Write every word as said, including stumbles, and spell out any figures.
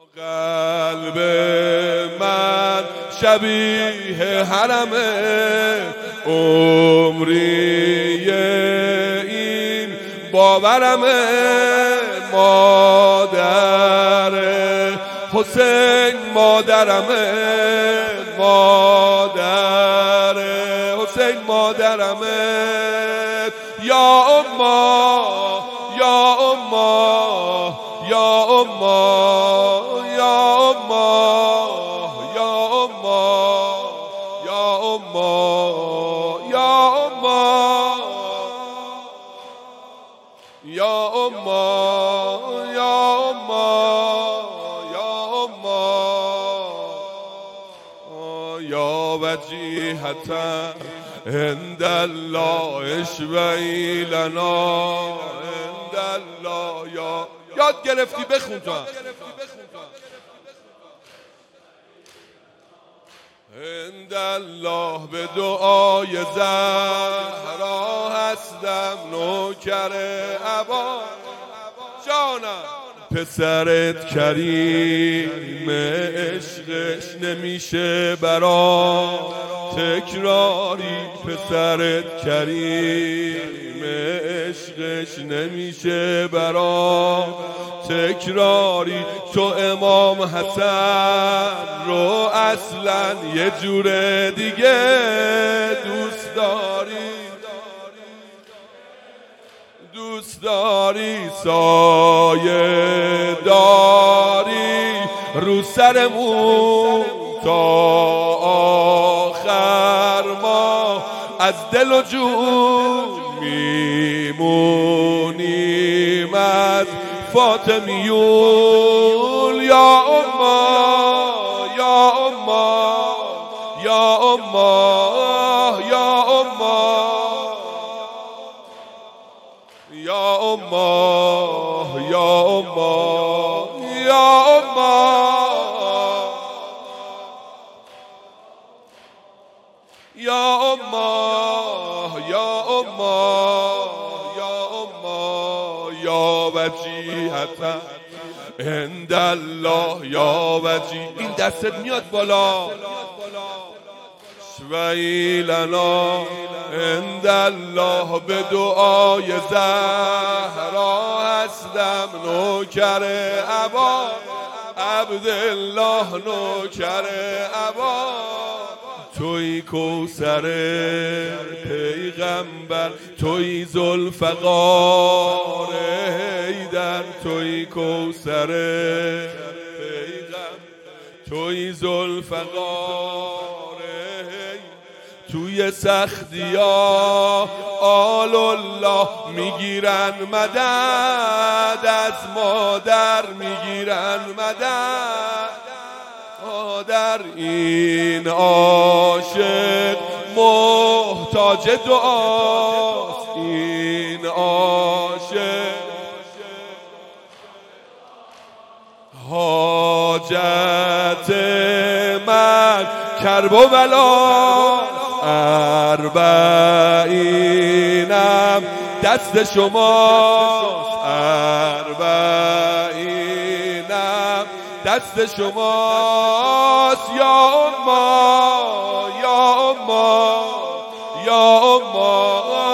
قلب من شبیه حرمه، عمری این باورمه. مادر حسین مادرمه، مادر حسین مادرمه. یا اما یا اما یا اما یا اما یا اما یا اما یا اما یا اما یا اما یا اما یا وجیهتا عند الله اشفعی لنا عند الله. یا یاد گرفتی بخون تو. عند الله به دعای زهرا هستم نوکر ابا جانم. پسرت کریم عشقش نمیشه برا تکراری، پسرت کریم عشقش نمیشه برا تکراری. تو امام حسن رو اصلا یه جور دیگه دوست داری، دوست داری سایه داری رو سرمون تا آخر. ما از دل و جون میمونیم از فاطمیون. یا اما یا اما یا اما یا اما یا اما یا اما یا اما یا اما یا اما یا اما یا وجیهتا عند الله. یا وجیه این دستت میاد بالا. اشفعی لنا عند الله به دعای زهرا هستم نوکر ابا عبدالله نوکر ابا. توی کوثر پیغمبر، توی ذوالفقار حیدر، توی کوثر پیغمبر، توی ذوالفقار حیدر. توی سختی‌ها آل الله میگیرن مدد، از مادر میگیرن مدد. مادر این عاشق محتاج دعاست، این عاشق حاجت من کرب و بلا. اربعینم دست شماست، اربعینم دست شماست. یا اما یا اما یا اما